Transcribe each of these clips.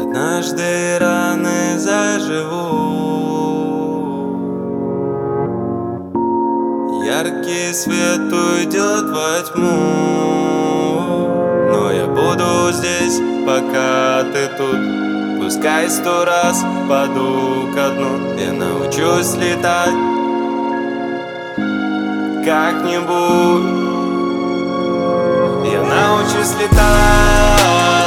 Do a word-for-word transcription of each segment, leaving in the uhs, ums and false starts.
Однажды раны заживут, яркий свет уйдет во тьму, но я буду здесь, пока ты тут. Пускай сто раз паду ко дну, я научусь летать как-нибудь. Я научусь летать.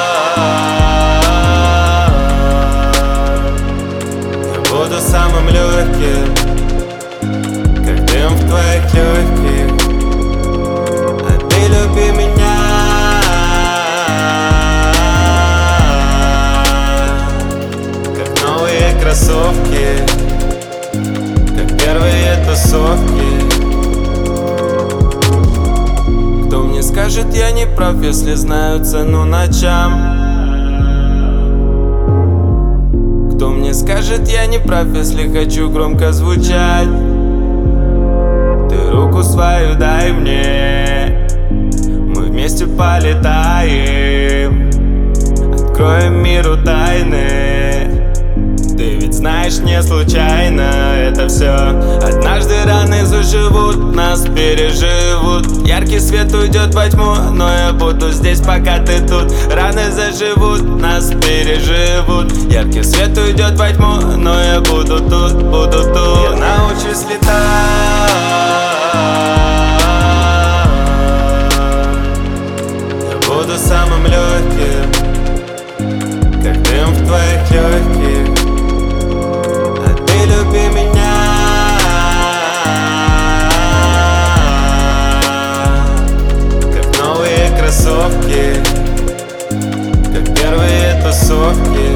Я буду самым легким, как дым в твоих легких. А ты люби меня, как новые кроссовки, как первые тусовки. Кто мне скажет, я не прав, если знаю цену ночам? Кто мне скажет, я не прав, если хочу громко звучать? Ты руку свою дай мне, мы вместе полетаем, откроем миру тайны. Ты ведь знаешь, не случайно это все. Однажды раны заживут, нас переживут. Яркий свет уйдет во тьму, но я буду здесь, пока ты тут. Раны заживут, нас переживут. Яркий свет уйдет во тьму, но я буду тут, буду тут. Я научусь летать. Я буду самым легким, как дым в твоих легких. Люби меня, как новые кроссовки, как первые тусовки.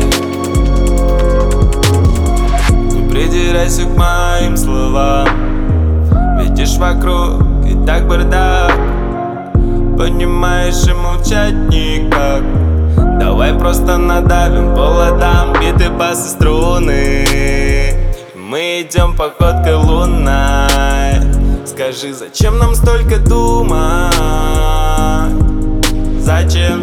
Не придирайся к моим словам, видишь, вокруг и так бардак. Понимаешь, и молчать никак. Давай просто надавим по ладам, биты, басы, струны. Мы идем походкой лунной. Скажи, зачем нам столько думать? Зачем?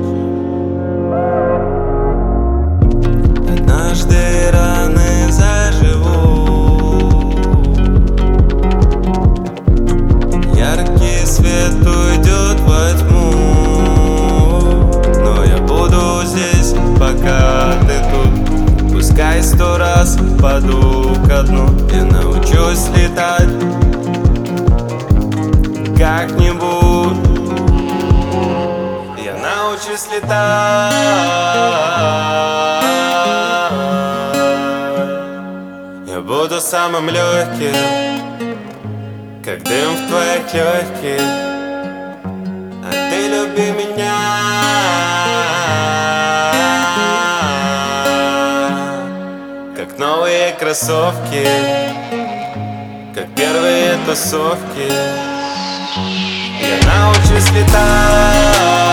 Однажды раны заживут, яркий свет уйдет во тьму, но я буду здесь, пока ты тут. Пускай сто раз паду ко дну, я научусь летать как-нибудь. Я научусь летать. Я буду самым легким, как дым в твоих легких. А ты люби меня, как новые кроссовки, как первые тусовки. Я научусь летать.